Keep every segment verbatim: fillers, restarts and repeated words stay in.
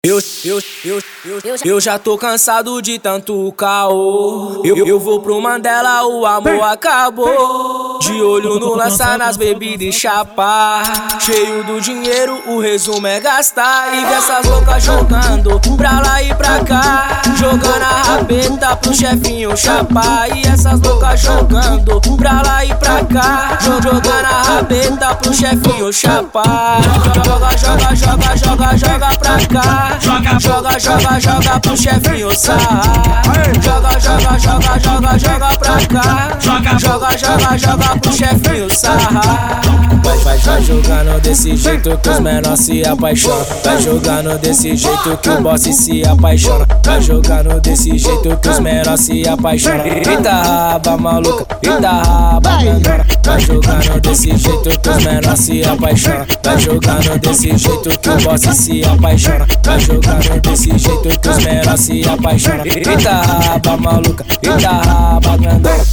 Eu, eu, eu, eu, eu já tô cansado de tanto caô. Eu, eu vou pro Mandela, o amor acabou. De olho no lança, nas bebidas e chapar. Cheio do dinheiro, o resumo é gastar. E ver essas loucas jogando pra lá e pra cá. Jogando a rabeta pro chefinho chapar. E essas loucas jogando pra lá e pra cá. Jogando a rabeta pro chefinho chapar. Joga, joga, joga, joga, joga pra cá. Joga, joga, joga, joga pro chefinho sarrar. Joga, joga, joga, joga, joga pra cá. Joga, joga, joga, joga pro chefinho sarrar. Vai, vai, vai jogando desse jeito que os menores se apaixonam. Vai jogando desse jeito que o boss se apaixona. Vai jogando desse jeito que os menores se apaixonam. Eita raba maluca, eita raba grandona. Vai jogando desse jeito que os menores se apaixonam. Vai jogando desse jeito que o boss se apaixona. Vai jogando desse jeito que os menores se apaixonam. Eita raba maluca, eita raba grandona.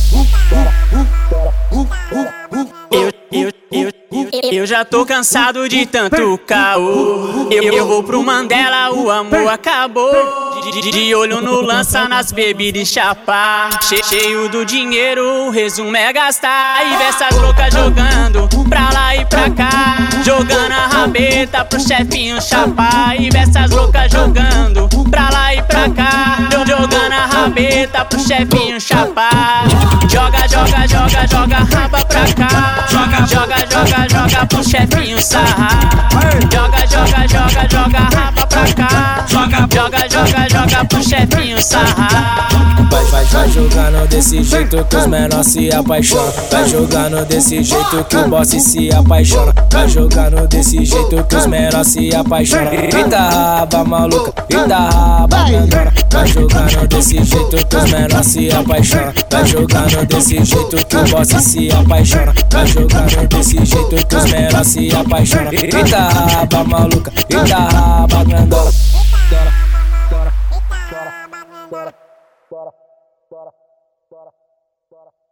Eu, eu, eu, eu, eu já tô cansado de tanto caô. Eu, eu vou pro Mandela, o amor acabou. De, de, de olho no lança, nas bebidas e chapar. Che, cheio do dinheiro, o resumo é gastar. E ver essas loucas jogando pra lá e pra cá. Jogando a rabeta pro chefinho chapar. E ver essas loucas jogando pra lá e pra cá. Jogando a rabeta pro chefinho chapar. Joga, joga, joga, joga raba pra cá. Joga, joga, joga, joga pro chefinho sarrar. Joga, joga, joga, joga raba pra cá. Joga, joga, joga, joga pro chefinho sarrar. Vai, vai, vai jogando desse jeito que os menores se apaixonam. Vai jogando desse jeito que o boss se apaixona. Vai jogando desse jeito que os menores se apaixonam. Eita raba maluca, eita raba grandona. Vai jogando desse jeito que os menores se apaixonam. Vai jogando desse jeito que o boss se apaixona. Vai jogando desse jeito que os menores se apaixonam. Eita raba maluca, eita raba grandona. Bora, bora, bora, bora, bora, bora, bora, bora.